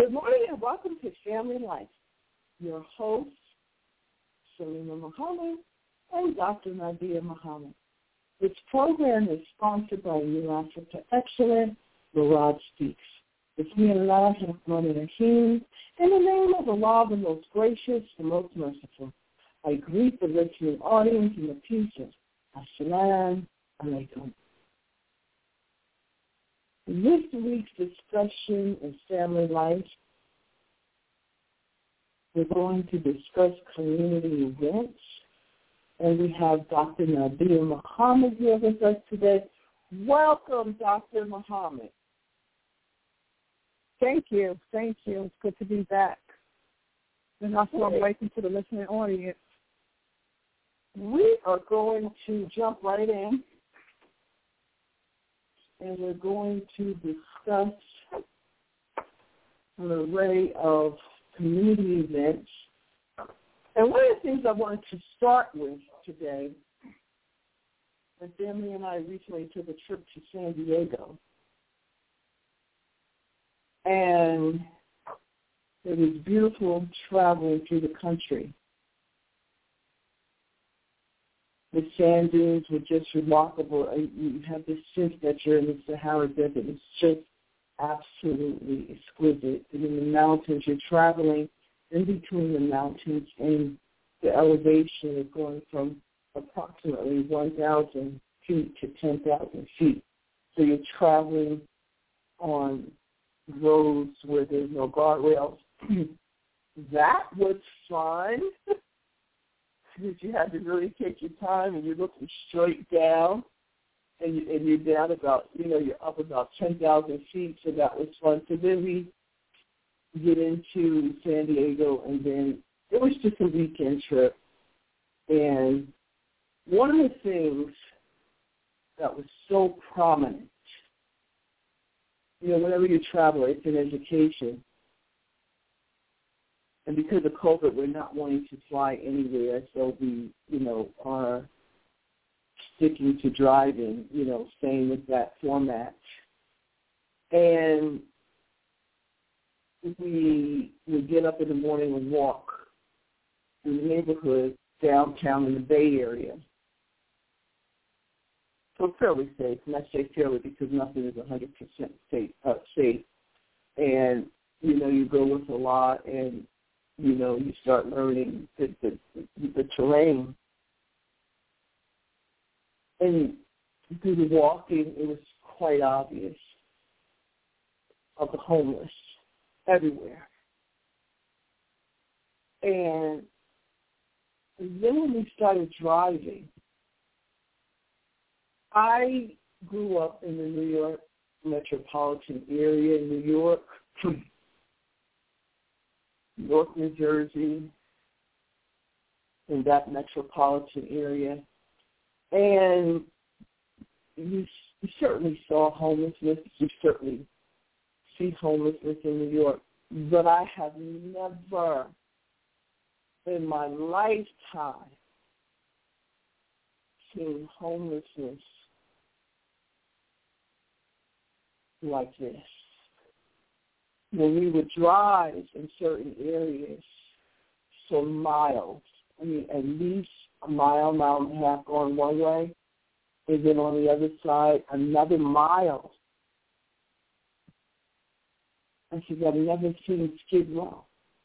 Good morning and welcome to Family Life. Your hosts, Salima Muhammad and Dr. Nadia Muhammad. This program is sponsored by New Africa Excellent, Murad Speaks. It's me, Allah, Rahman Rahim, in the name of Allah, the most gracious, the most merciful. I greet the listening audience in the peace of Assalamu alaikum. This week's discussion is family life. We're going to discuss community events, and we have Dr. Nadia Muhammad here with us today. Welcome, Dr. Muhammad. Thank you. It's good to be back. And also I'm waiting to the listening audience. We are going to jump right in, and we're going to discuss an array of community events. And one of the things I wanted to start with today, my family and I recently took a trip to San Diego. And it was beautiful traveling through the country. The sand dunes were just remarkable. You have this sense that you're in the Sahara Desert. It's just absolutely exquisite. And in the mountains, you're traveling in between the mountains, and the elevation is going from approximately 1,000 feet to 10,000 feet. So you're traveling on roads where there's no guardrails. That was fun. Because you had to really take your time, and you're looking straight down, and you're down about, you're up about 10,000 feet, so that was fun. So then we get into San Diego, and then it was just a weekend trip. And one of the things that was so prominent, whenever you travel, it's an education. And because of COVID, we're not wanting to fly anywhere, so we, are sticking to driving, staying with that format. And we would get up in the morning and walk through the neighborhood downtown in the Bay Area. So fairly safe. And I say fairly because nothing is 100% safe. And, you go with a lot, and you start learning the terrain. And through the walking, it was quite obvious of the homeless everywhere. And then when we started driving, I grew up in the New York metropolitan area, New York, North New Jersey, in that metropolitan area. And you certainly saw homelessness. You certainly see homelessness in New York. But I have never in my lifetime seen homelessness like this. When we would drive in certain areas for miles, at least a mile and a half going one way, and then on the other side, another mile. I said, I've never seen Skid Row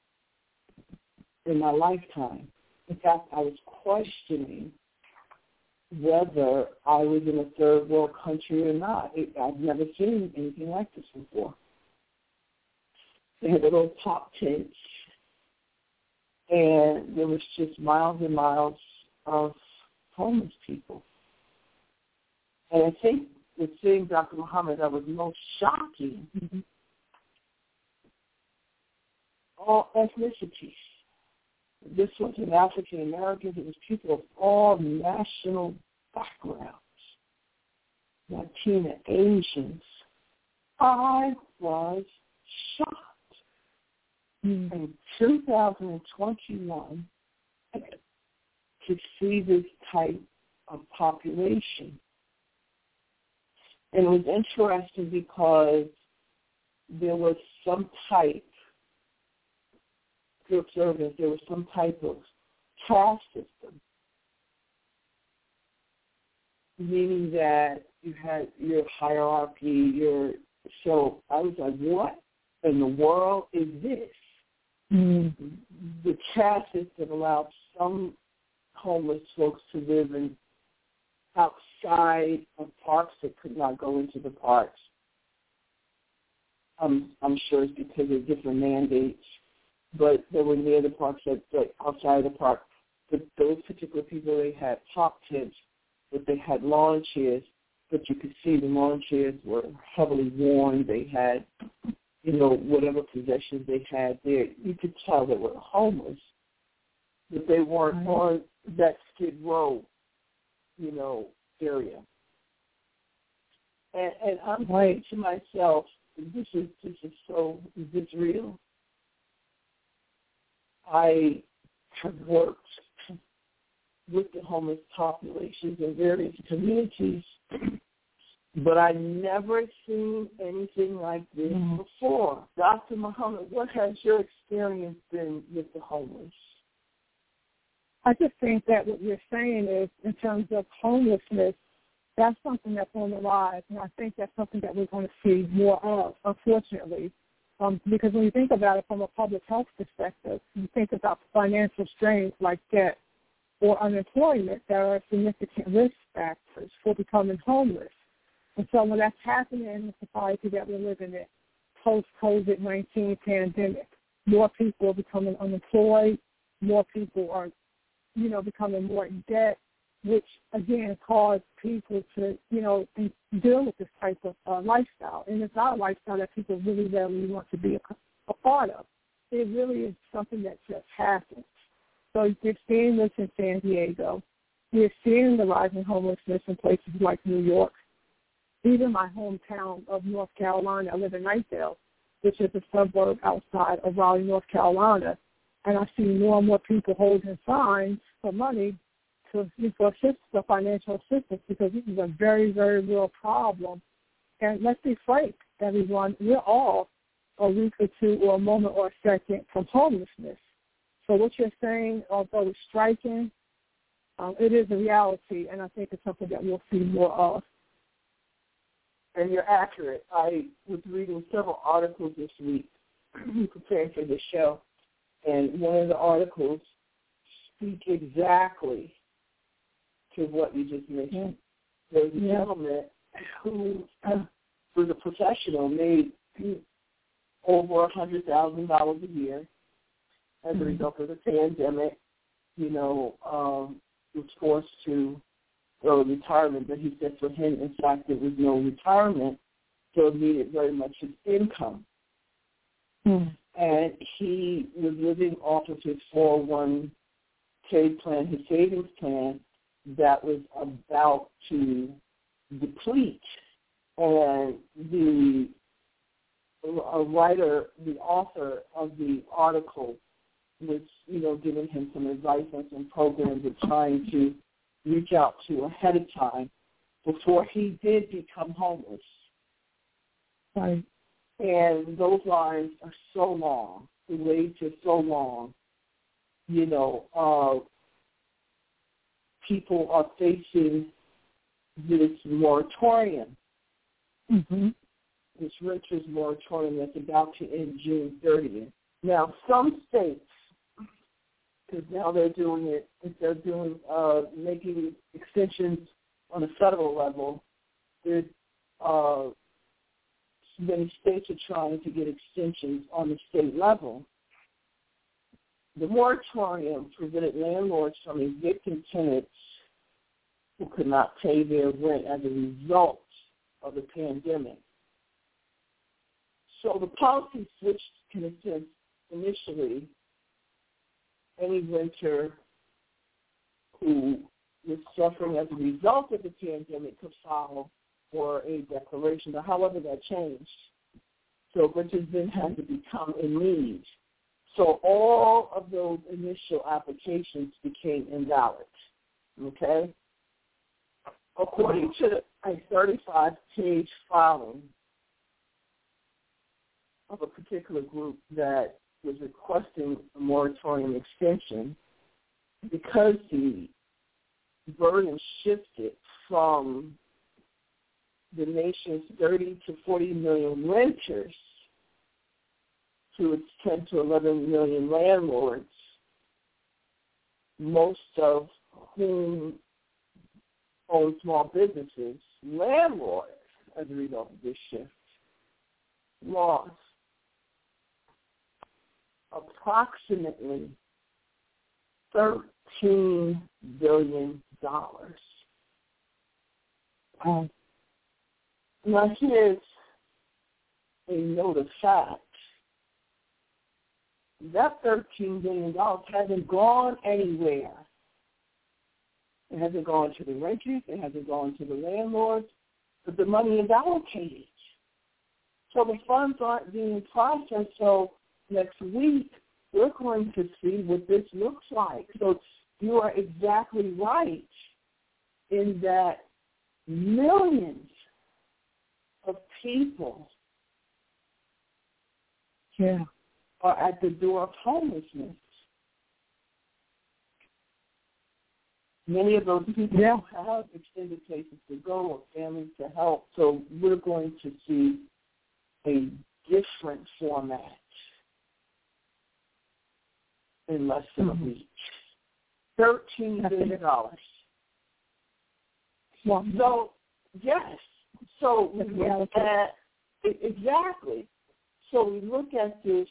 in my lifetime. In fact, I was questioning whether I was in a third world country or not. I've never seen anything like this before. They had little pop tents, and there was just miles and miles of homeless people. And I think the thing, Dr. Muhammad, that was most shocking, all ethnicities. This wasn't African Americans, it was people of all national backgrounds, Latina, Asians. I was shocked. In 2021, to see this type of population. And it was interesting because there was some type you're observing if there was some type of caste system, meaning that you had your hierarchy, so I was like, what in the world is this? Mm-hmm. The caste system allowed some homeless folks to live outside of parks that could not go into the parks. I'm sure it's because of different mandates, but they were near the parks, that outside the park. But those particular people, they had top tents, but they had lawn chairs, but you could see the lawn chairs were heavily worn. They had, whatever possessions they had there. You could tell they were homeless, but they weren't on that Skid Row, area. And I'm saying to myself, this is real. I have worked with the homeless populations in various communities, but I never seen anything like this before. Dr. Muhammad, what has your experience been with the homeless? I just think that what you're saying is, in terms of homelessness, that's something that's on the rise, and I think that's something that we're going to see more of, unfortunately. Because when you think about it from a public health perspective, you think about financial strains like debt or unemployment that are significant risk factors for becoming homeless. And so when that's happening in the society that we're living in, post-COVID-19 pandemic, more people are becoming unemployed, more people are, becoming more in debt, which, again, cause people to, deal with this type of lifestyle. And it's not a lifestyle that people really want to be a part of. It really is something that just happens. So you're seeing this in San Diego. We're seeing the rising homelessness in places like New York. Even my hometown of North Carolina, I live in Knightdale, which is a suburb outside of Raleigh, North Carolina. And I see more and more people holding signs for money for financial assistance, because this is a very, very real problem. And let's be frank, everyone, we're all a week or two or a moment or a second from homelessness. So what you're saying, although it's striking, it is a reality, and I think it's something that we'll see more of. And you're accurate. I was reading several articles this week preparing for the show, and one of the articles speak exactly to what you just mentioned. There was a gentleman who was a professional, made over $100,000 a year as a result of the pandemic. Was forced to go to retirement, but he said for him, in fact, there was no retirement, so it needed very much his income. And he was living off of his 401k plan, his savings plan, that was about to deplete. And the author of the article was, giving him some advice on some programs of trying to reach out to ahead of time before he did become homeless. Right. And those lines are so long. The waits are so long. People are facing this moratorium, this renters moratorium that's about to end June 30th. Now, some states, because now they're doing it, instead of doing making extensions on a federal level, many states are trying to get extensions on the state level. The moratorium prevented landlords from evicting tenants who could not pay their rent as a result of the pandemic. So the policy switched in a sense. Initially, any renter who was suffering as a result of the pandemic could file for a declaration. But however, that changed. So renters then had to become in need. So all of those initial applications became invalid, okay? According to a 35-page filing of a particular group that was requesting a moratorium extension because the burden shifted from the nation's 30 to 40 million renters to its 10 to 11 million landlords, most of whom own small businesses. Landlords, as a result of this shift, lost approximately $13 billion. Now, here's a note of fact. That $13 billion hasn't gone anywhere. It hasn't gone to the renters. It hasn't gone to the landlords. But the money is allocated. So the funds aren't being processed. So next week, we're going to see what this looks like. So you are exactly right in that millions of people are at the door of homelessness. Many of those people have extended places to go or families to help. So we're going to see a different format in less than a week. $13 billion. So, yes. So we look at, exactly. So we look at this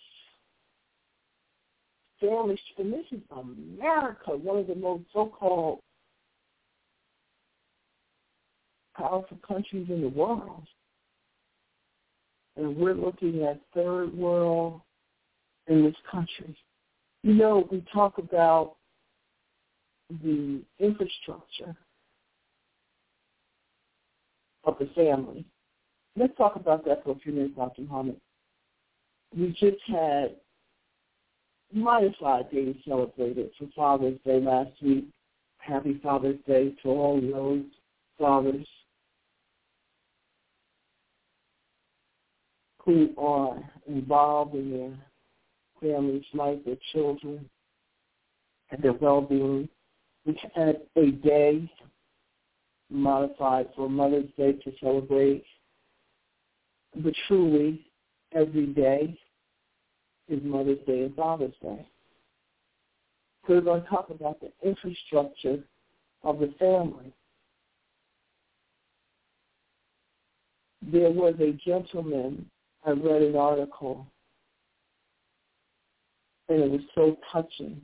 family, and this is America, one of the most so-called powerful countries in the world. And we're looking at third world in this country. You know, we talk about the infrastructure of the family. Let's talk about that for a few minutes, Dr. Muhammad. We just had -5 days celebrated for Father's Day last week. Happy Father's Day to all those fathers who are involved in their family's life, their children, and their well-being. We had a day modified for Mother's Day to celebrate, but truly every day is Mother's Day and Father's Day. So we're going to talk about the infrastructure of the family. There was a gentleman, I read an article, and it was so touching.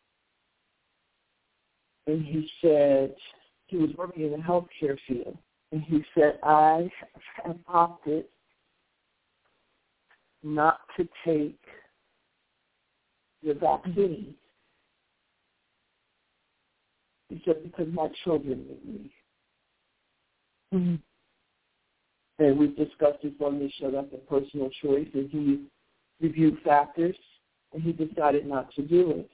And he said, he was working in the healthcare field, and he said, I have opted not to take the vaccine. He said, because my children need me. Mm-hmm. And we've discussed this on this show, that's a personal choice, and he reviewed factors, and he decided not to do it.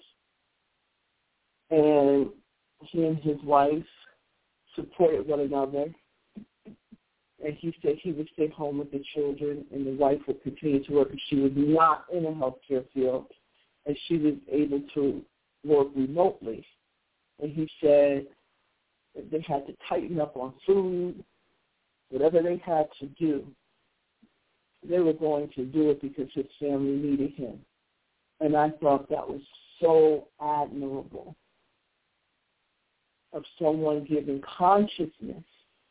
And he and his wife supported one another, and he said he would stay home with the children, and the wife would continue to work, and she was not in the healthcare field, and she was able to work remotely. And he said that they had to tighten up on food, whatever they had to do, they were going to do it because his family needed him. And I thought that was so admirable of someone giving consciousness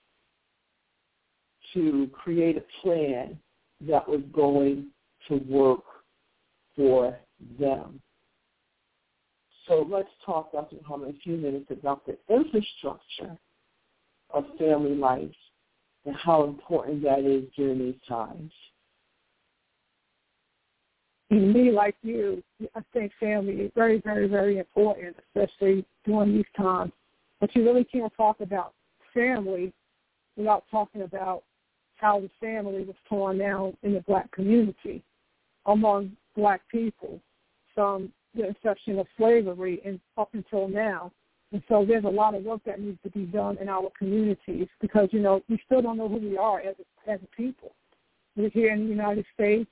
to create a plan that was going to work for them. So let's talk, Dr. Muhammad, a few minutes about the infrastructure of family life and how important that is during these times. And me, like you, I think family is very, very, very important, especially during these times. But you really can't talk about family without talking about how the family was torn down in the black community among black people from the inception of slavery and up until now. And so there's a lot of work that needs to be done in our communities because, you know, we still don't know who we are as a people. We're here in the United States.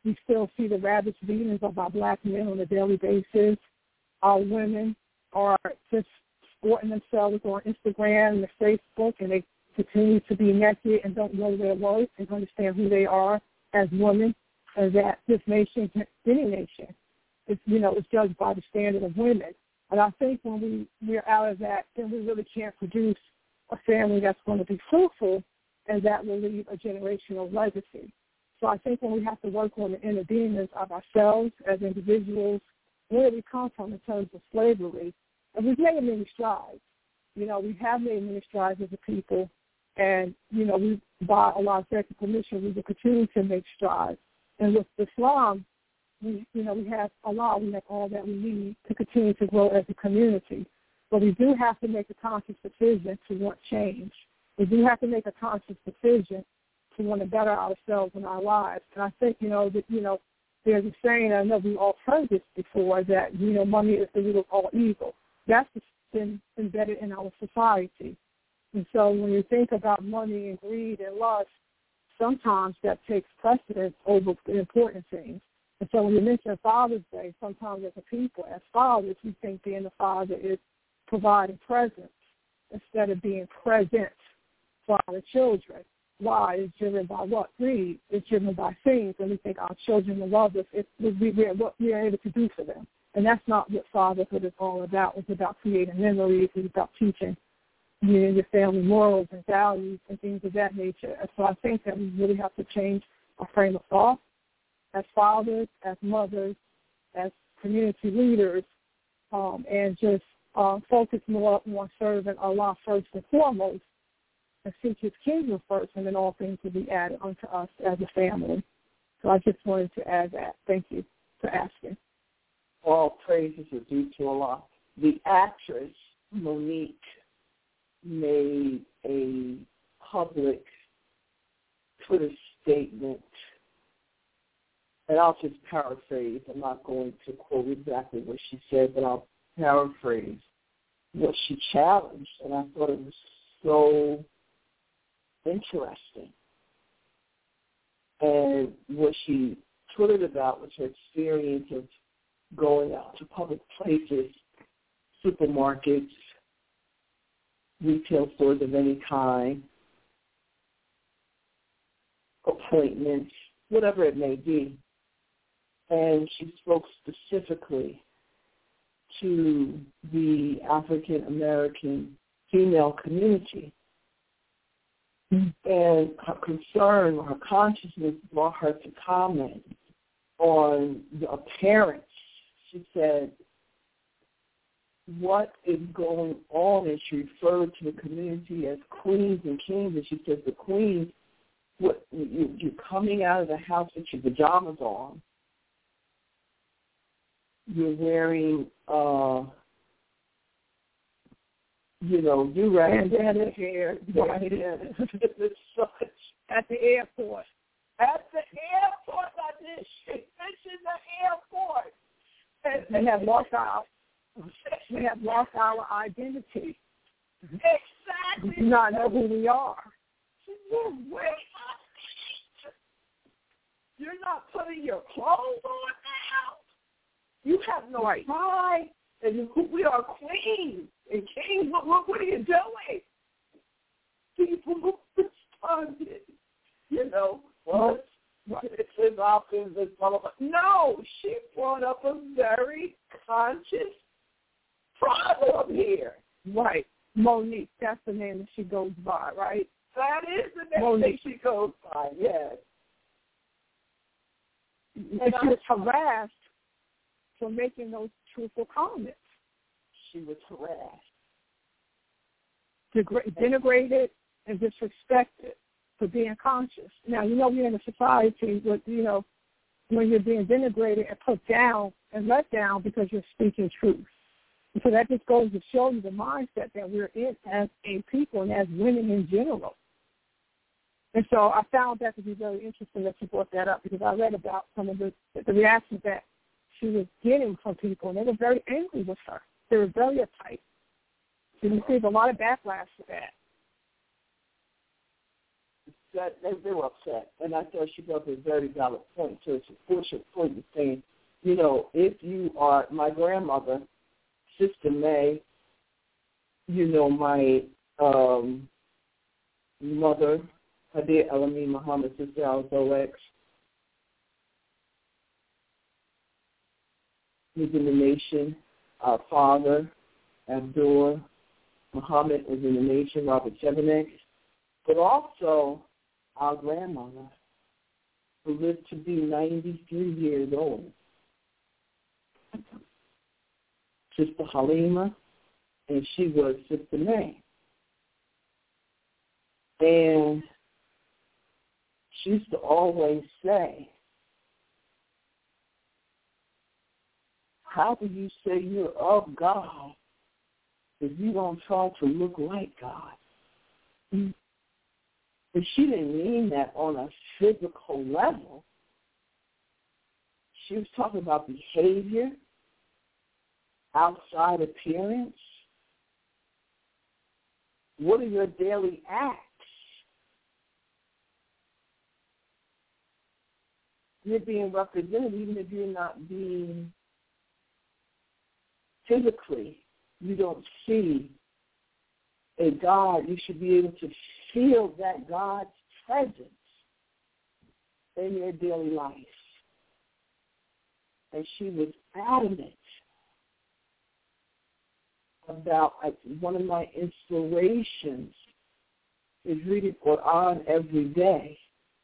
We still see the ravaged beatings of our black men on a daily basis. Our women are just sporting themselves on Instagram and Facebook, and they continue to be naked and don't know their worth and understand who they are as women, and that this nation, any nation, is judged by the standard of women. And I think when we're out of that, then we really can't produce a family that's going to be fruitful and that will leave a generational legacy. So I think when we have to work on the inner demons of ourselves as individuals, where we come from in terms of slavery, and we've made many strides. We have made many strides as a people, and, we, by Allah's permission, we will continue to make strides. And with Islam, we have Allah, we have all that we need to continue to grow as a community. But we do have to make a conscious decision to want change. We do have to make a conscious decision to want to better ourselves and our lives. And I think, there's a saying, I know we all heard this before, that, money is the root of all evil. That's been embedded in our society. And so when you think about money and greed and lust, sometimes that takes precedence over the important things. And so when you mention Father's Day, sometimes as a people, as fathers, we think being a father is providing presents instead of being present for our children. Why? It's driven by what? Greed. It's driven by things, and we think our children will love us if what we are able to do for them. And that's not what fatherhood is all about. It's about creating memories. It's about teaching your family morals and values and things of that nature. And so I think that we really have to change our frame of thought as fathers, as mothers, as community leaders, and just focus more on serving Allah first and foremost, and seek His kingdom first, and then all things will be added unto us as a family. So I just wanted to add that. Thank you for asking. All praises are due to Allah. The actress Monique made a public Twitter statement, and I'll just paraphrase. I'm not going to quote exactly what she said, but I'll paraphrase what she challenged, and I thought it was so interesting. And what she tweeted about was her experience of going out to public places, supermarkets, retail stores of any kind, appointments, whatever it may be. And she spoke specifically to the African American female community. And her concern, her consciousness brought her to comment on the appearance. She said, what is going on? And she referred to the community as queens and kings. And she said, the queens, you're coming out of the house with your pajamas on. You're wearing, do-rag bandana hair. It's such. At the airport. At the airport, I did. She mentioned the airport. And they have lost our identity. Exactly. We do not know who we are. You're not putting your clothes on now. You have no pride. And we are queens and kings. What are you doing? People responded, well, it's his options, it's blah, blah, blah. No, she brought up a very conscious problem here. Right. Monique, that's the name that she goes by, right? That is the name that she goes by, yes. And she was harassed for making those truthful comments. She was harassed. Denigrated and disrespected for being conscious. Now, we're in a society where, when you're being denigrated and put down and let down because you're speaking truth. And so that just goes to show you the mindset that we're in as a people and as women in general. And so I found that to be very interesting that you brought that up, because I read about some of the reactions that she was getting from people, and they were very angry with her. They were very uptight. She received a lot of backlash for that. upset. They were upset. And I thought she brought up a very valid point. So it's a fortunate point in saying, you know, if you are, my grandmother, Sister May, you know, my mother, Hadia Elamine Muhammad, Sister Al-Zolex, was in the nation. Our father, Abdul Muhammad, was in the nation, Robert Chevenek, but also our grandmother, who lived to be 93 years old, Sister Halima, and she was Sister May. And she used to always say, how do you say you're of God if you don't try to look like God? And she didn't mean that on a physical level. She was talking about behavior, outside appearance. What are your daily acts? You're being represented even if you're not being physically. You don't see a God. You should be able to feel that God's presence in your daily life. And she was adamant about, one of my inspirations is reading Quran every day.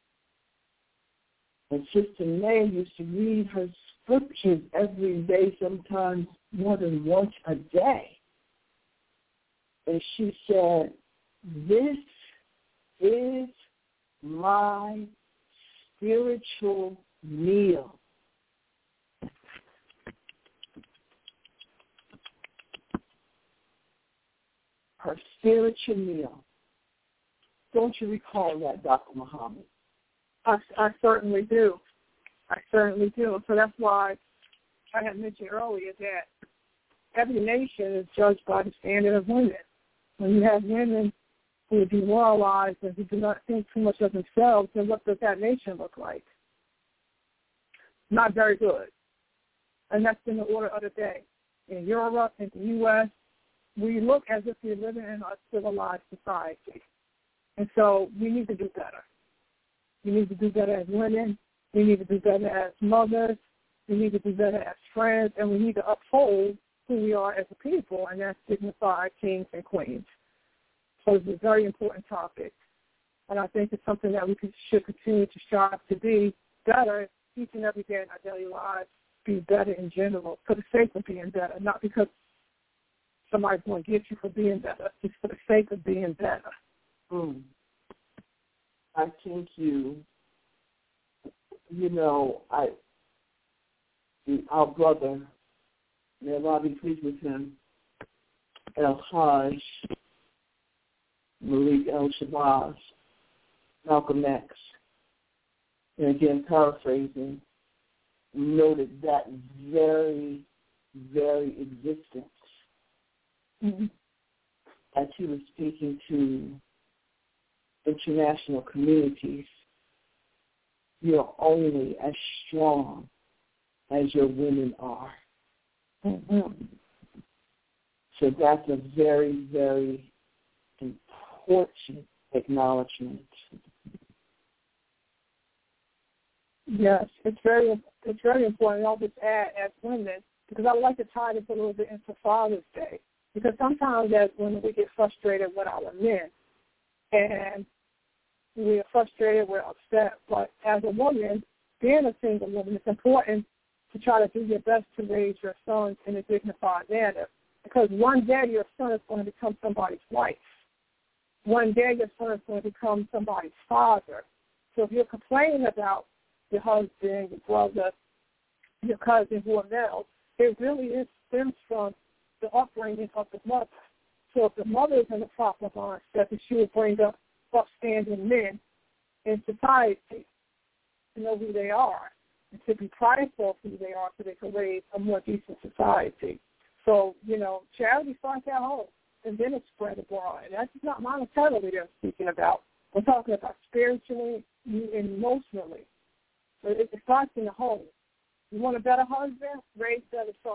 And Sister May used to read her scriptures every day, sometimes more than once a day. And she said, this is my spiritual meal. Her spiritual meal. Don't you recall that, Dr. Muhammad? I certainly do. I certainly do. So that's why I had mentioned earlier that every nation is judged by the standard of women. When you have women who are demoralized and who do not think too much of themselves, then what does that nation look like? Not very good. And that's been the order of the day. In Europe, in the U.S., we look as if we're living in a civilized society. And so we need to do better. We need to do better as women. We need to do better as mothers. We need to do better as friends. And we need to uphold who we are as a people, and that's dignified kings and queens. So it's a very important topic. And I think it's something that we should continue to strive to be better each and every day in our daily lives, be better in general, for the sake of being better, not because somebody's going to get you for being better, just for the sake of being better. I think our brother, may Allah be pleased with him, El-Hajj, Malik El-Shabazz, Malcolm X, and again paraphrasing, noted that very, very existence as he was speaking to international communities. You're only as strong as your women are. So that's a very, very important acknowledgement. Yes, it's very important. I'll just add, as women, because I would like to tie this a little bit into Father's Day, because sometimes as women we get frustrated with our men, and we're frustrated, we're upset. But as a woman, being a single woman, it's important to try to do your best to raise your sons in a dignified manner, because one day your son is going to become somebody's wife. One day your son is going to become somebody's father. So if you're complaining about your husband, your brother, your cousin, who are male, it really stems from the upbringing of the mother. So if the mother is in the proper mindset, then she will bring up upstanding men in society to know who they are and to be prideful of who they are so they can raise a more decent society. So, charity starts at home, and then it's spread abroad. And that's not monetarily they're speaking about. We're talking about spiritually and emotionally. So it starts in the home. You want a better husband? Raise better sons.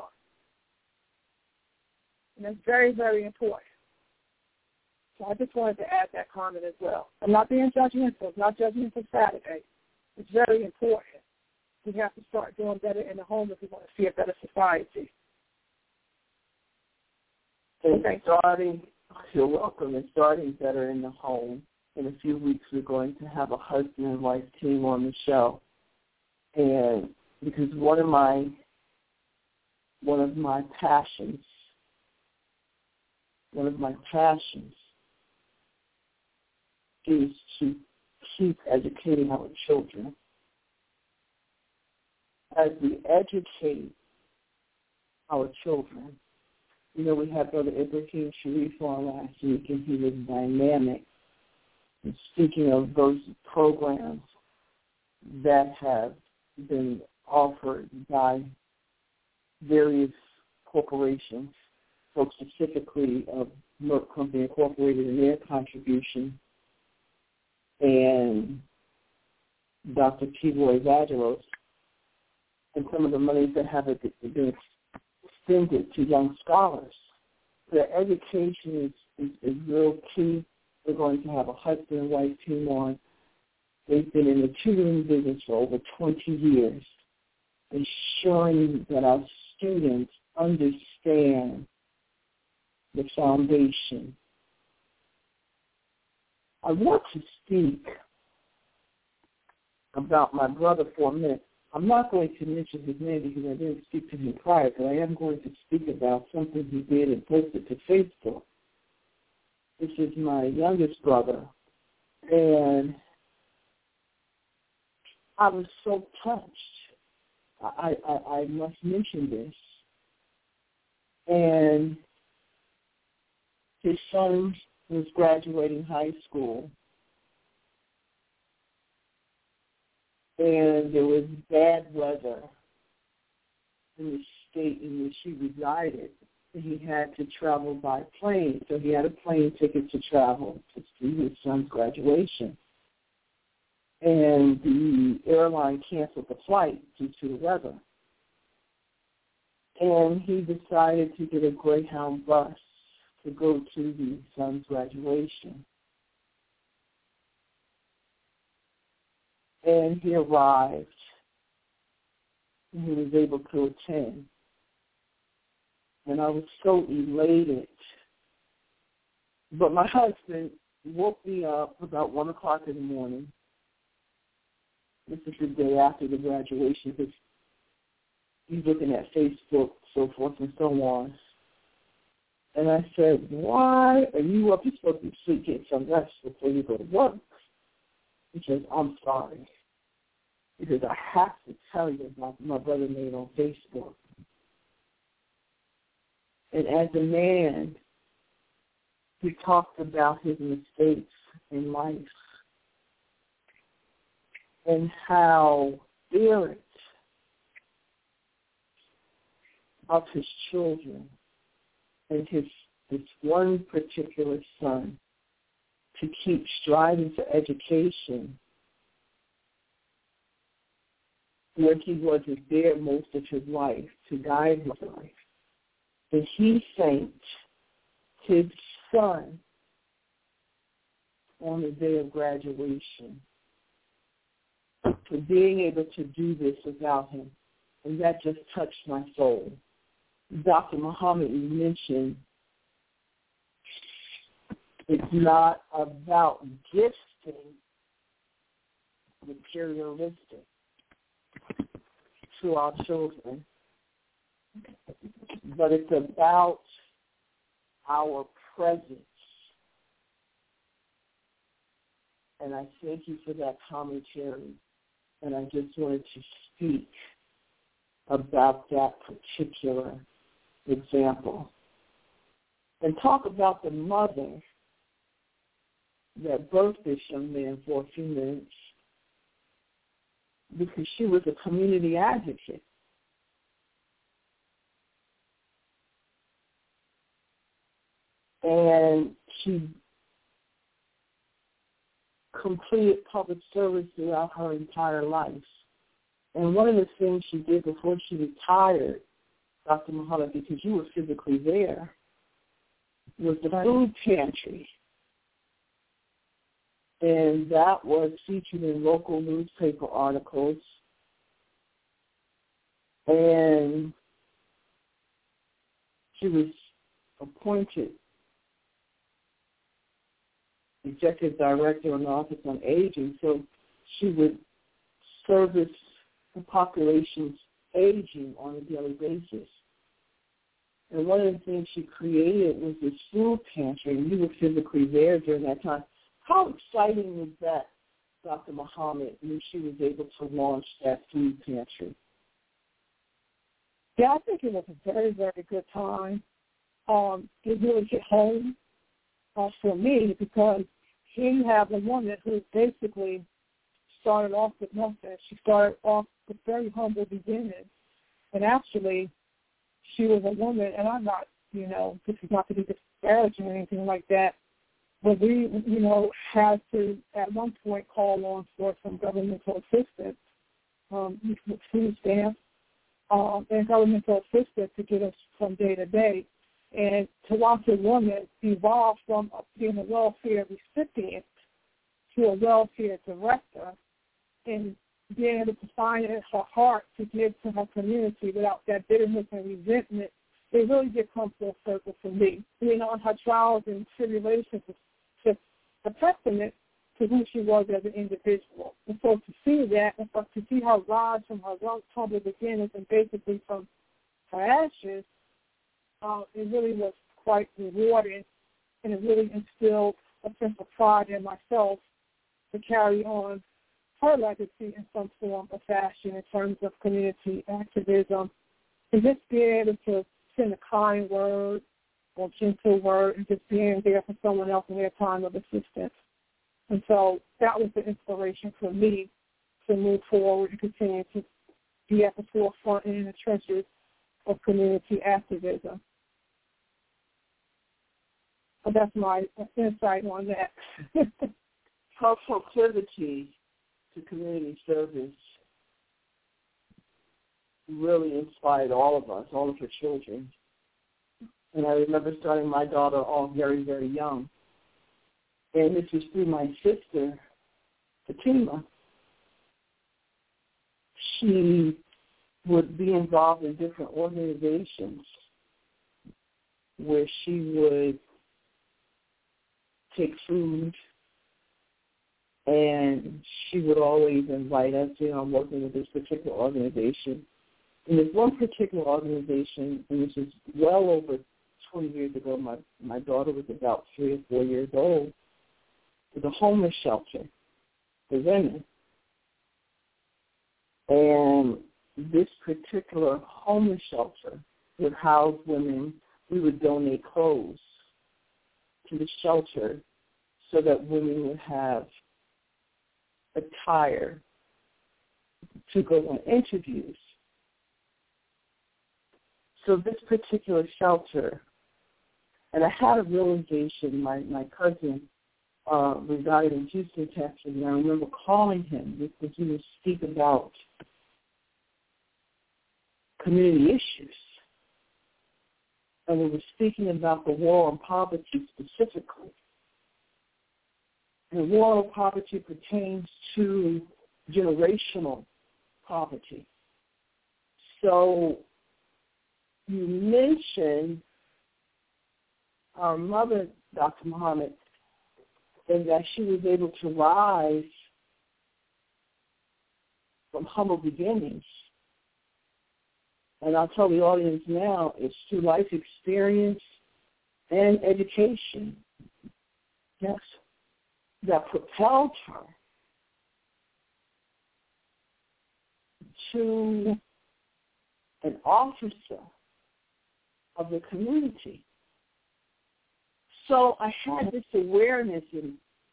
And that's very, very important. So I just wanted to add that comment as well. I'm not being judgmental. It's not judgmental Saturday. It's very important. We have to start doing better in the home if we want to see a better society. Okay. You're welcome. And starting better in the home. In a few weeks, we're going to have a husband and wife team on the show. And because one of my passions is to keep educating our children. As we educate our children, we had Brother Ibrahim Sharif on last week, and he was dynamic. And speaking of those programs that have been offered by various corporations, so specifically of Merck Company Incorporated and their contribution, and Dr. P. Roy Vagelos, and some of the monies that have been extended to young scholars. The education is real key. We're going to have a husband and wife team on. They've been in the tutoring business for over 20 years, ensuring that our students understand the foundation. I want to speak about my brother for a minute. I'm not going to mention his name because I didn't speak to him prior, but I am going to speak about something he did and posted to Facebook. This is my youngest brother, and I was so touched. I must mention this. And his son was graduating high school, and there was bad weather in the state in which he resided. He had to travel by plane, so he had a plane ticket to travel to see his son's graduation. And the airline canceled the flight due to the weather. And he decided to get a Greyhound bus to go to his son's graduation. And he arrived, and he was able to attend. And I was so elated. But my husband woke me up about 1 o'clock in the morning. This is the day after the graduation, because he's looking at Facebook, so forth and so on. And I said, why are you up? You're supposed to be asleep, get some rest before you go to work. He says, I'm sorry, because I have to tell you about what my brother made on Facebook. And as a man, he talked about his mistakes in life and how spirit of his children and this one particular son to keep striving for education when he wasn't there most of his life to guide his life. And he thanked his son on the day of graduation for being able to do this without him. And that just touched my soul. Dr. Muhammad mentioned it's not about gifting materialistic to our children, but it's about our presence. And I thank you for that commentary. And I just wanted to speak about that particular example. And talk about the mother that birthed this young man for a few minutes, because she was a community advocate. And she completed public service throughout her entire life. And one of the things she did before she retired, Dr. Muhammad, because you were physically there, was the food pantry. And that was featured in local newspaper articles. And she was appointed executive director in the Office on Aging, so she would service the population's aging on a daily basis. And one of the things she created was this food pantry, and you were physically there during that time. How exciting was that, Dr. Muhammad, when she was able to launch that food pantry? Yeah, I think it was a very, very good time. It really hit home for me because here you have a woman who basically started off with nothing. She started off with very humble beginnings. And actually, she was a woman, and I'm not, this is not to be disparaging or anything like that, but we, had to at one point call on for some governmental assistance, with food stamps, and governmental assistance to get us from day to day. And to watch a woman evolve from being a welfare recipient to a welfare director and being able to find it in her heart to give to her community without that bitterness and resentment, it really did come full circle for me. And her trials and tribulations was just a testament to who she was as an individual. And so to see that, and to see her rise from her humble beginnings and basically from her ashes, it really was quite rewarding, and it really instilled a sense of pride in myself to carry on her legacy in some form or fashion in terms of community activism, and just being able to send a kind word or gentle word and just being there for someone else in their time of assistance. And so that was the inspiration for me to move forward and continue to be at the forefront and in the trenches of community activism. So that's my insight on that. Her proclivity to community service really inspired all of us, all of her children. And I remember starting my daughter off very, very young. And this was through my sister, Fatima. She would be involved in different organizations where she would take food, and she would always invite us, I'm working with this particular organization. And there's one particular organization, and this is well over 20 years ago. My daughter was about 3 or 4 years old. It was a homeless shelter for women. And this particular homeless shelter would house women. We would donate clothes to the shelter so that women would have attire to go on interviews. So this particular shelter, and I had a realization, my cousin resided in Houston, Texas, and I remember calling him because he would speak about community issues. And we were speaking about the war on poverty specifically. And war on poverty pertains to generational poverty. So you mentioned our mother, Dr. Muhammad, and that she was able to rise from humble beginnings. And I'll tell the audience now, it's through life experience and education, yes, that propelled her to an officer of the community. So I had this awareness, and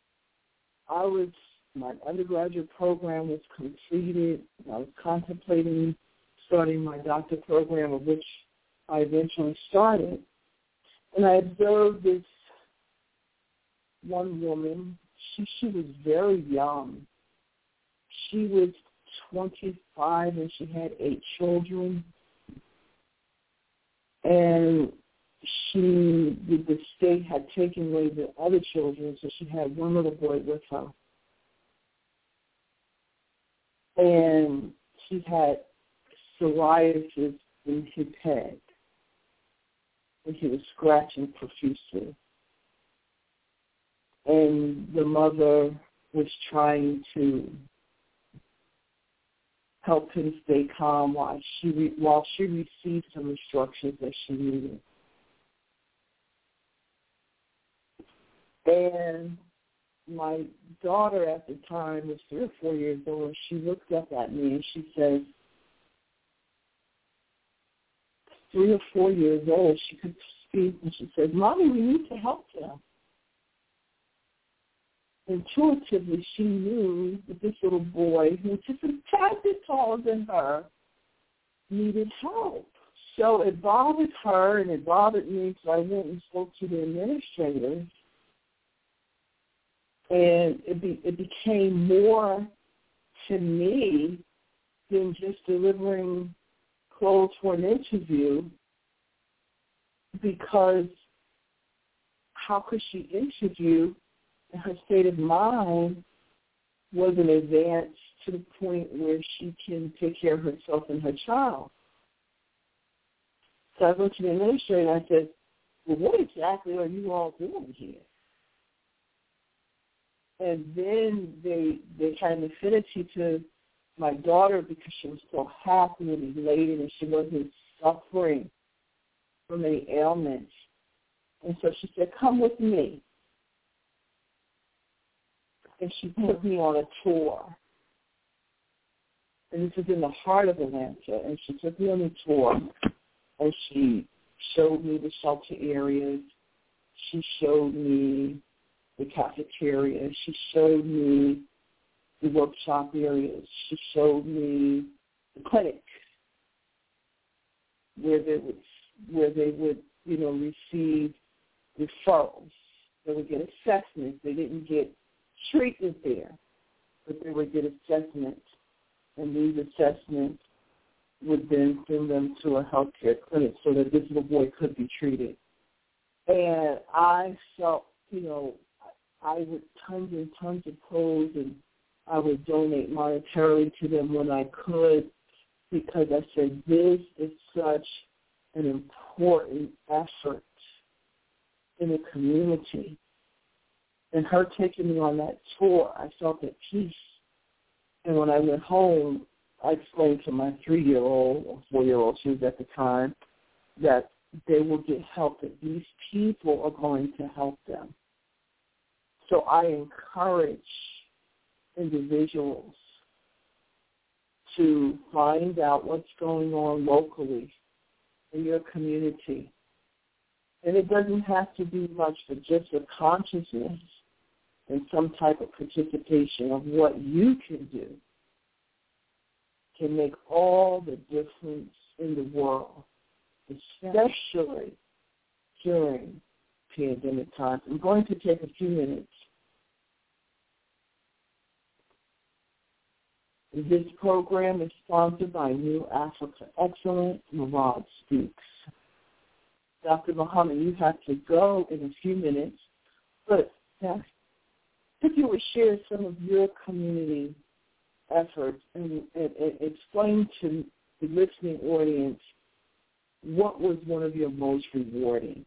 my undergraduate program was completed. I was contemplating starting my doctor program, of which I eventually started. And I observed this one woman. she was very young. She was 25 and she had 8 children. And the state had taken away the other children, so she had one little boy with her. And he had psoriasis in his head, and he was scratching profusely. And the mother was trying to help him stay calm while she received some instructions that she needed. And my daughter at the time was 3 or 4 years old, and she looked up at me and she says, 3 or 4 years old, she could speak, and she said, Mommy, we need to help them. Intuitively, she knew that this little boy, who was just a tad bit taller than her, needed help. So it bothered her and it bothered me, so I went and spoke to the administrators. And it became more to me than just delivering clothes for an interview, because how could she interview and her state of mind wasn't advanced to the point where she can take care of herself and her child? So I went to the administrator and I said, well, what exactly are you all doing here? And then they had an affinity to my daughter because she was so happy and elated and she wasn't suffering from any ailments. And so she said, come with me. And she took me on a tour. And this is in the heart of Atlanta. And she took me on a tour, and she showed me the shelter areas. She showed me the cafeteria. She showed me the workshop areas. She showed me the clinic where they would receive referrals. They would get assessments. They didn't get treatment there, but they would get assessments, and these assessments would then send them to a healthcare clinic so that this little boy could be treated. And I felt, I would tons and tons of clothes, and I would donate monetarily to them when I could, because I said, this is such an important effort in the community. And her taking me on that tour, I felt at peace. And when I went home, I explained to my 3-year-old or 4-year-old, she was at the time, that they will get help, that these people are going to help them. So I encourage individuals to find out what's going on locally in your community. And it doesn't have to be much, but just a consciousness and some type of participation of what you can do can make all the difference in the world, especially during pandemic times. I'm going to take a few minutes. This program is sponsored by New Africa Excellence, Murad Speaks. Dr. Muhammad, you have to go in a few minutes, but if you would share some of your community efforts and explain to the listening audience what was one of your most rewarding.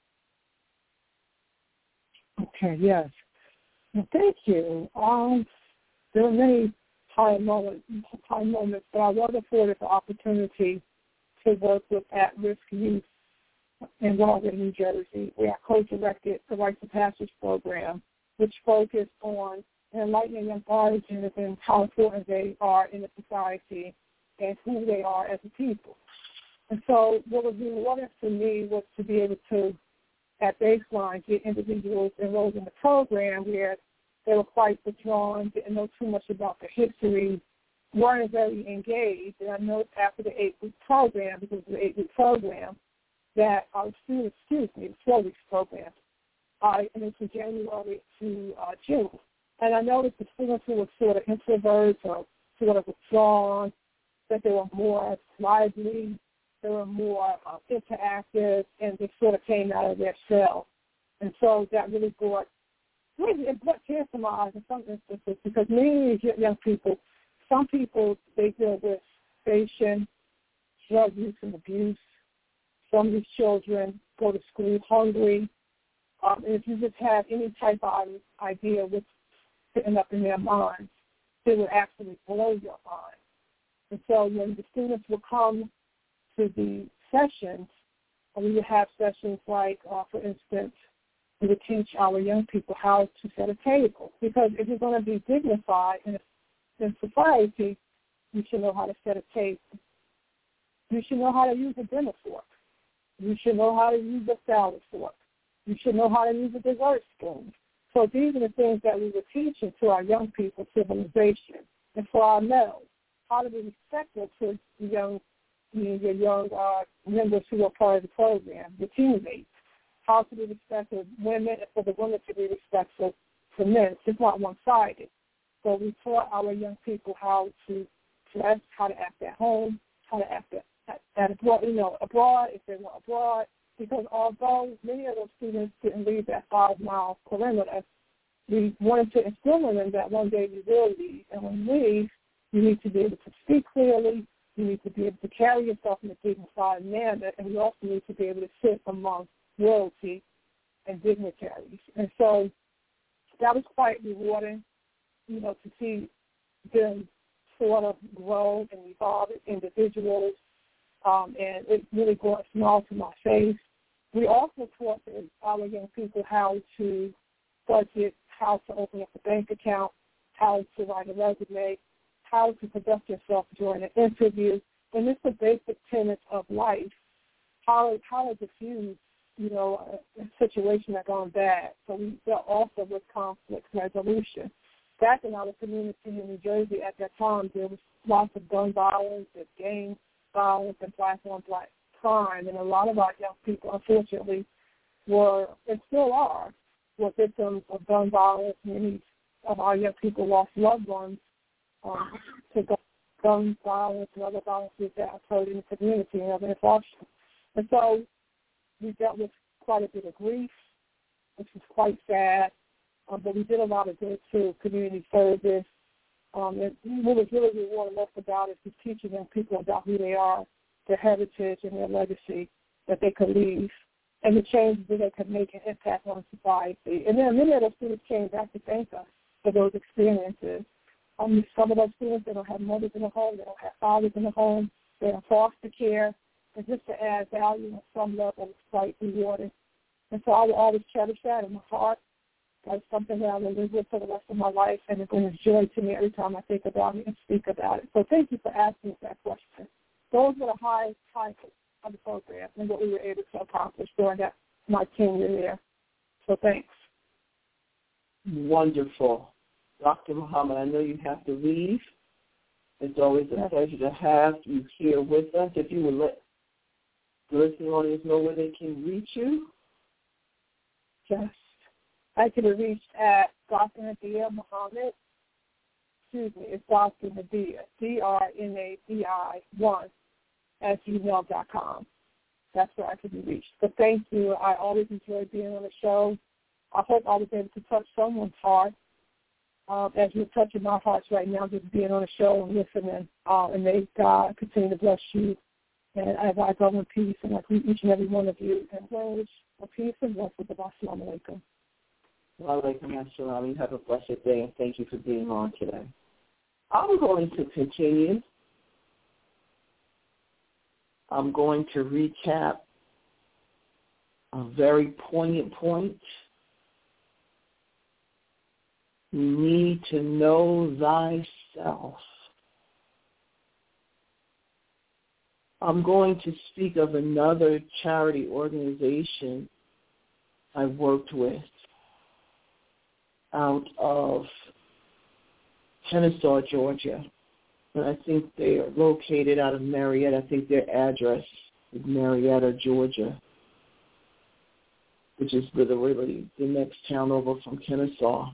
Okay, yes. Well, thank you. There are many high moments, but I was afforded the opportunity to work with at-risk youth in Walden, New Jersey, where I co-directed the Rites of Passage program, which focused on enlightening young origins and how important they are in the society and who they are as a people. And so what was rewarding for me was to be able to, at baseline, get individuals enrolled in the program where they were quite withdrawn, didn't know too much about the history, weren't very engaged. And I know after the 8-week program, because of the 8-week program, that our students, the 4-week program, and it's from January to June. And I noticed the students who were sort of introverts or sort of withdrawn, that they were more lively, they were more interactive, and they sort of came out of their shell. And so that really brought tears to my eyes in some instances, because many young people, some people, they deal with frustration, drug use and abuse. Some of these children go to school hungry. And if you just have any type of idea what's sitting up in their minds, it would actually blow your mind. And so when the students would come to the sessions, we would have sessions like, for instance, we would teach our young people how to set a table. Because if you're going to be dignified in society, you should know how to set a table. You should know how to use a dinner fork. You should know how to use a salad fork. You should know how to use a dessert spoon. So these are the things that we were teaching to our young people, civilization. And for our males, how to be respectful to the young members who are part of the program, the teammates. How to be respectful of women, and for the women to be respectful to men. It's not one-sided. So we taught our young people how to dress, how to act at home, how to act at abroad, if they were abroad. Because although many of those students didn't leave that 5-mile perimeter, we wanted to instill in them that one day you will leave. And when you leave, you need to be able to speak clearly. You need to be able to carry yourself in a dignified manner. And you also need to be able to sit among royalty and dignitaries. And so that was quite rewarding, to see them sort of grow and evolve as individuals. And it really brought a smile to my face. We also taught our young people how to budget, how to open up a bank account, how to write a resume, how to conduct yourself during an interview. And it's the basic tenets of life, how to diffuse, a situation that gone bad. So we dealt also with conflict resolution. Back in our community in New Jersey at that time, there was lots of gun violence and gang violence and black-on-black crime, and a lot of our young people, unfortunately, were, and still are, were victims of gun violence. Many of our young people lost loved ones to gun violence and other violences that occurred in the community and other infractions. And so we dealt with quite a bit of grief, which was quite sad, but we did a lot of good, too, community service. And what was really rewarding us about it is teaching young people about who they are, their heritage and their legacy that they could leave, and the changes that they could make an impact on society. And then many of those students came back to thank us for those experiences. Some of those students, they don't have mothers in the home, they don't have fathers in the home, they're in foster care, and just to add value on some level is quite rewarding. And so I will always cherish that in my heart. That's something that I will live with for the rest of my life, and it brings joy to me every time I think about it and speak about it. So thank you for asking that question. Those were the high points of the program and what we were able to accomplish during my tenure there. So thanks. Wonderful. Dr. Muhammad, I know you have to leave. It's always a pleasure to have you here with us. If you would let the listening audience know where they can reach you. Yes. I can be reached at Dr. Nadia Muhammad. It's Dr. Nadia, DRNADI1 @gmail.com. That's where I can be reached. But thank you. I always enjoy being on the show. I hope I was able to touch someone's heart as you're touching my heart right now, just being on the show and listening. And may God continue to bless you. And as I go in peace, and I greet each and every one of you, and wish for peace and blessings. Assalamu alaikum. Wa alaikum assalam. You have a blessed day, and thank you for being on today. I'm going to continue. I'm going to recap a very poignant point. You need to know thyself. I'm going to speak of another charity organization I worked with out of Kennesaw, Georgia. And I think they are located out of Marietta. I think their address is Marietta, Georgia. which is literally the next town over from Kennesaw.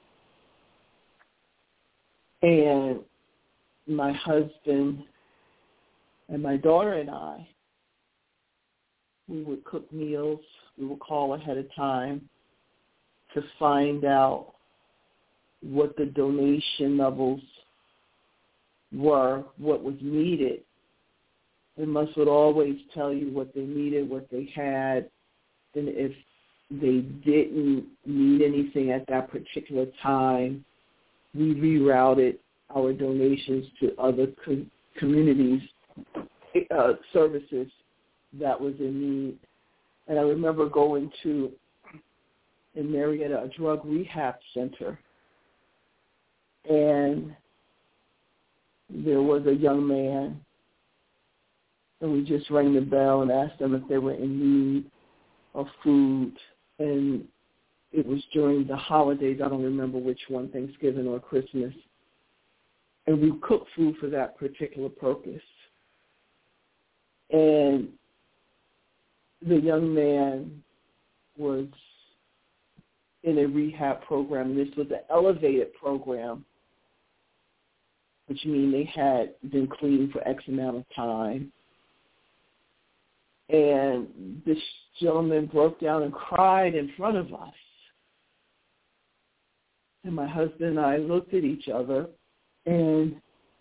And my husband and my daughter and I, we would cook meals. We would call ahead of time to find out what the donation levels were, what was needed. And Mus would always tell you what they needed, what they had, and if they didn't need anything at that particular time, we rerouted our donations to other communities, services that was in need. And I remember going to, in Marietta, a drug rehab center, and there was a young man, and we just rang the bell and asked them if they were in need of food. And it was during the holidays. I don't remember which one, Thanksgiving or Christmas. And we cooked food for that particular purpose. And the young man was in a rehab program. This was an elevated program, which means they had been clean for X amount of time. And this gentleman broke down and cried in front of us. And my husband and I looked at each other, and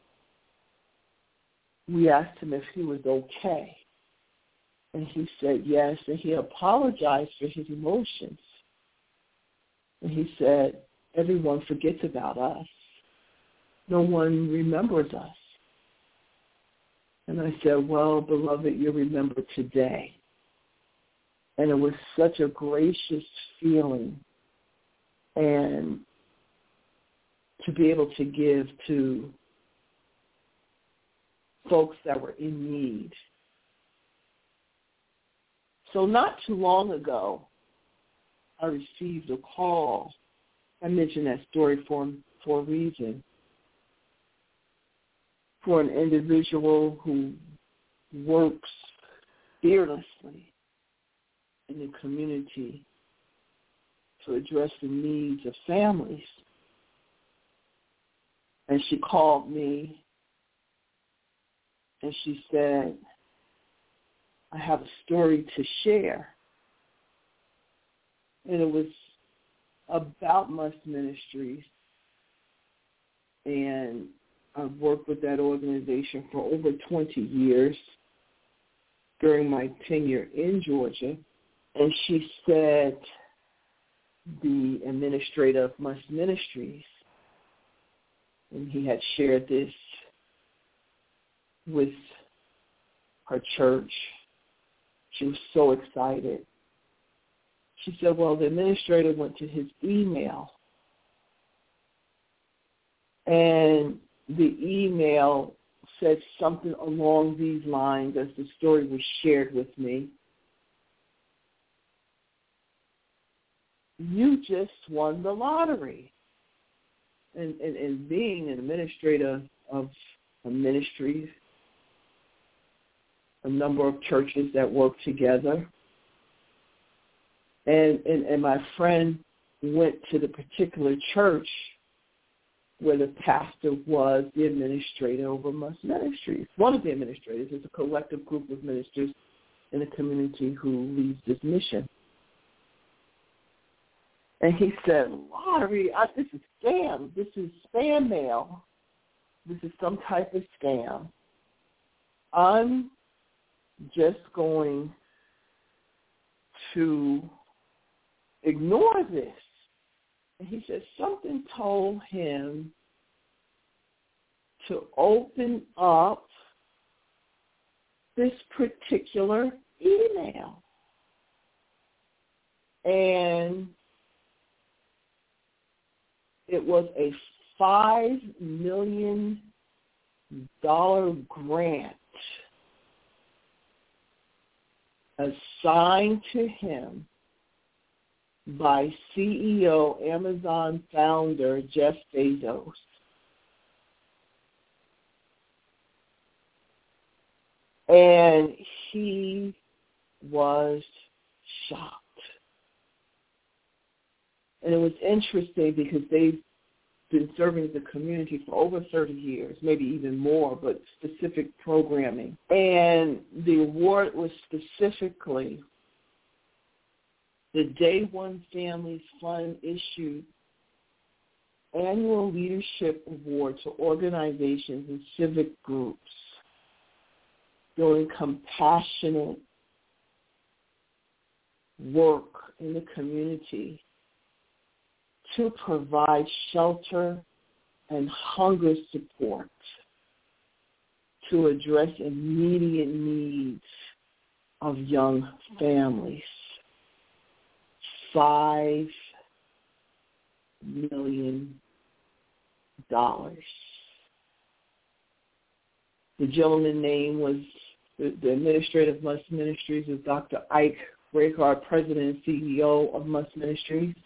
we asked him if he was okay. And he said yes, and he apologized for his emotions. And he said, everyone forgets about us. No one remembers us. And I said, well, beloved, you remember today. And it was such a gracious feeling, and to be able to give to folks that were in need. So not too long ago, I received a call. I mentioned that story for a reason. For an individual who works fearlessly in the community to address the needs of families. And she called me and she said, I have a story to share. And it was about Mus Ministries. And I've worked with that organization for over 20 years during my tenure in Georgia. And she said, the administrator of Mus Ministries, and he had shared this with her church. She was so excited. She said, well, the administrator went to his email, and the email said something along these lines as the story was shared with me. You just won the lottery. And being an administrator of a ministry, a number of churches that work together, and my friend went to the particular church where the pastor was the administrator over Mus Ministries. One of the administrators is a collective group of ministers in the community who leads this mission. And he said, lottery, this is scam. This is spam mail. This is some type of scam. I'm just going to ignore this. And he said something told him to open up this particular email. And it was a $5 million grant assigned to him by CEO, Amazon founder Jeff Bezos. And he was shocked. And it was interesting because they've been serving the community for over 30 years, maybe even more, but specific programming. And the award was specifically the Day One Families Fund issued annual leadership award to organizations and civic groups doing compassionate work in the community to provide shelter and hunger support to address immediate needs of young families. $5 million. The gentleman's name was, the administrator of Must Ministries is Dr. Ike Raycard, President and CEO of Must Ministries.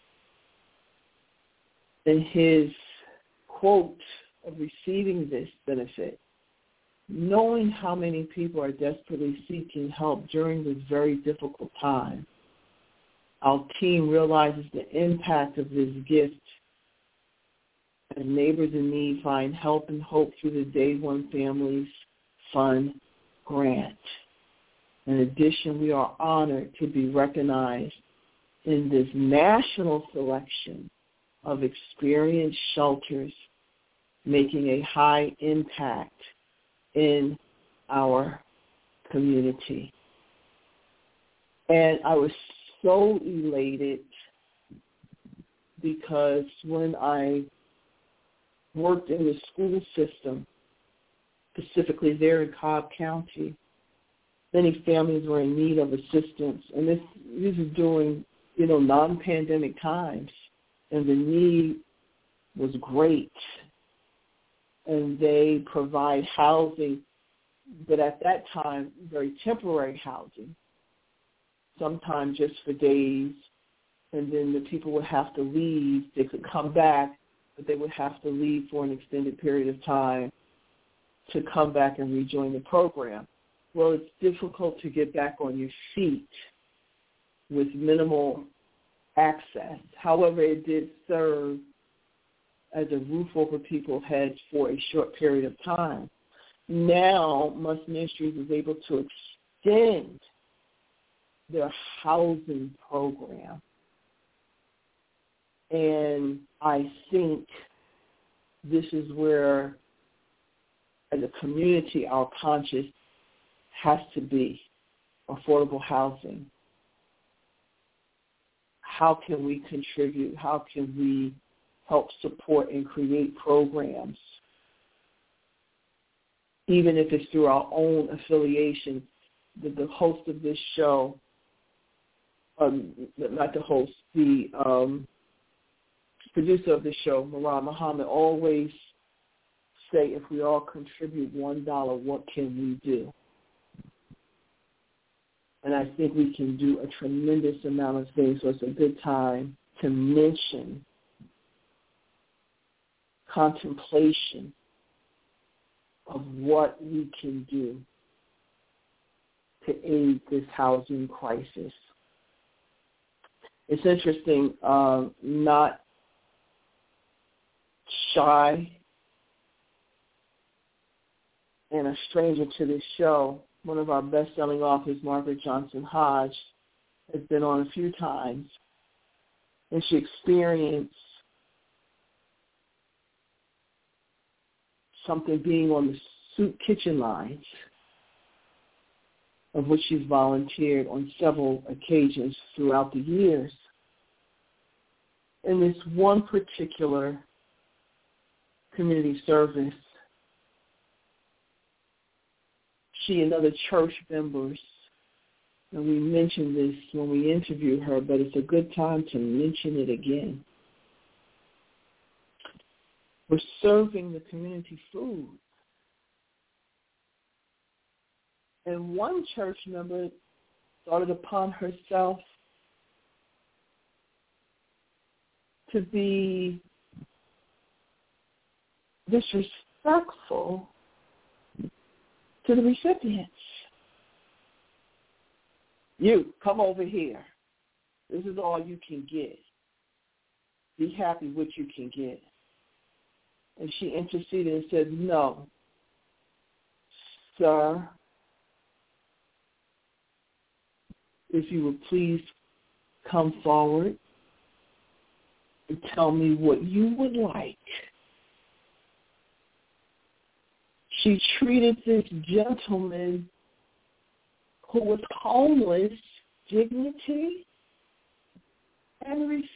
And his quote of receiving this benefit, knowing how many people are desperately seeking help during this very difficult time, our team realizes the impact of this gift as neighbors in need find help and hope through the Day One Families Fund grant. In addition, we are honored to be recognized in this national selection of experienced shelters making a high impact in our community. And I was so elated because when I worked in the school system, specifically there in Cobb County, many families were in need of assistance. And this is during, non-pandemic times. And the need was great. And they provide housing, but at that time, very temporary housing, sometimes just for days. And then the people would have to leave. They could come back, but they would have to leave for an extended period of time to come back and rejoin the program. Well, it's difficult to get back on your feet with minimal access. However, it did serve as a roof over people's heads for a short period of time. Now, Must Ministries is able to extend their housing program. And I think this is where, as a community, our conscience has to be affordable housing. How can we contribute? How can we help support and create programs, even if it's through our own affiliation? The host of this show, not the host, the producer of the show, Murad Muhammad, always say, if we all contribute $1, what can we do? And I think we can do a tremendous amount of things, so it's a good time to mention contemplation of what we can do to aid this housing crisis. It's interesting, not shy and a stranger to this show, one of our best-selling authors, Margaret Johnson Hodge, has been on a few times, and she experienced something being on the soup kitchen lines, of which she's volunteered on several occasions throughout the years. In this one particular community service, she and other church members, and we mentioned this when we interviewed her, but it's a good time to mention it again. We're serving the community food. And one church member thought it upon herself to be disrespectful to the recipients. You, come over here. This is all you can get. Be happy what you can get. And she interceded and said, no, sir, if you would please come forward and tell me what you would like. She treated this gentleman who was homeless, dignity and respect.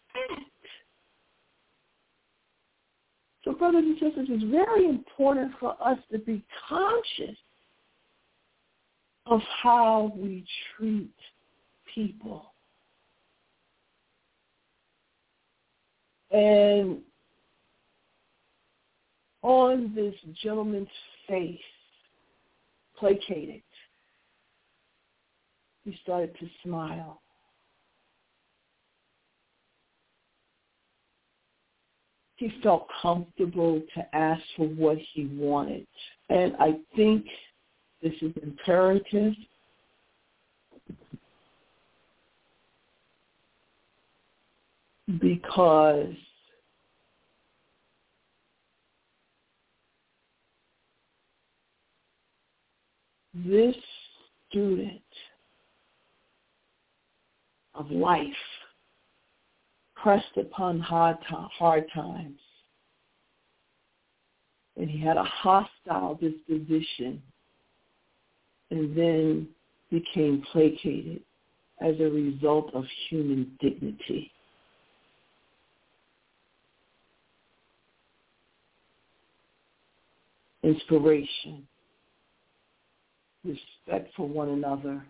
So, brothers and sisters, it's very important for us to be conscious of how we treat people. And on this gentleman's face, placated, he started to smile. He felt comfortable to ask for what he wanted. And I think this is imperative because this student of life pressed upon hard times, and he had a hostile disposition and then became placated as a result of human dignity. Inspiration, respect for one another,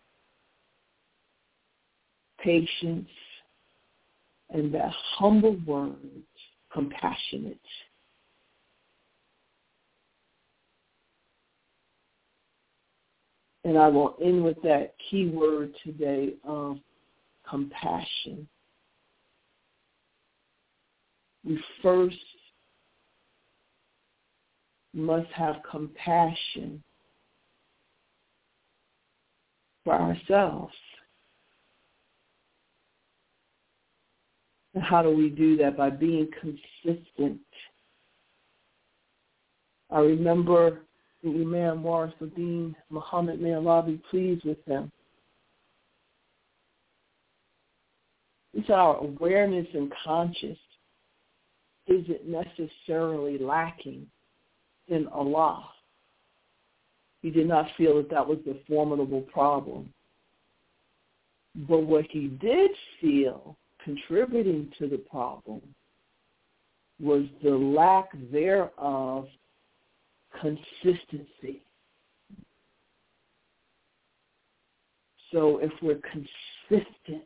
patience, and that humble word, compassionate. And I will end with that key word today of compassion. We first must have compassion for ourselves. And how do we do that? By being consistent. I remember the Imam Warithuddin Muhammad, may Allah be pleased with him. He said our awareness and conscience isn't necessarily lacking in Allah. He did not feel that was the formidable problem. But what he did feel contributing to the problem was the lack thereof consistency. So if we're consistent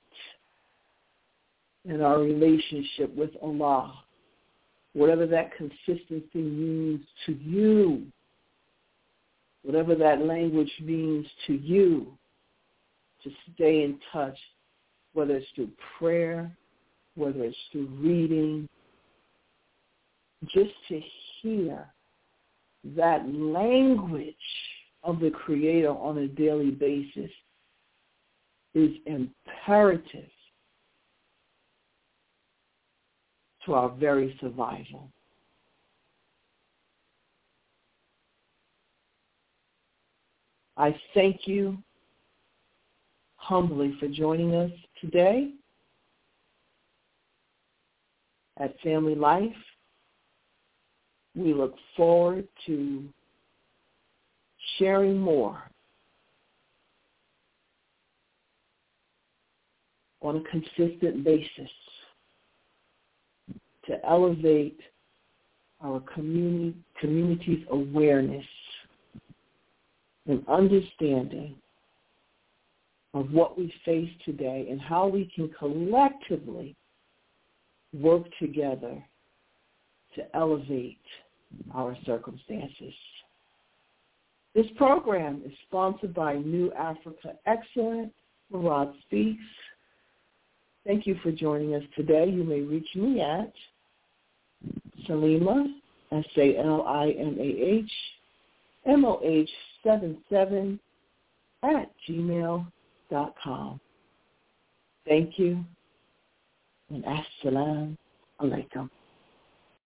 in our relationship with Allah, whatever that consistency means to you, whatever that language means to you, to stay in touch, whether it's through prayer, whether it's through reading, just to hear that language of the Creator on a daily basis is imperative to our very survival. I thank you humbly for joining us today at Family Life. We look forward to sharing more on a consistent basis to elevate our community's awareness and understanding of what we face today and how we can collectively work together to elevate our circumstances. This program is sponsored by New Africa Excellence, Murad Speaks. Thank you for joining us today. You may reach me at Salimah, SALIMAH, MOH77 @gmail.com. Thank you. and assalamu alaikum.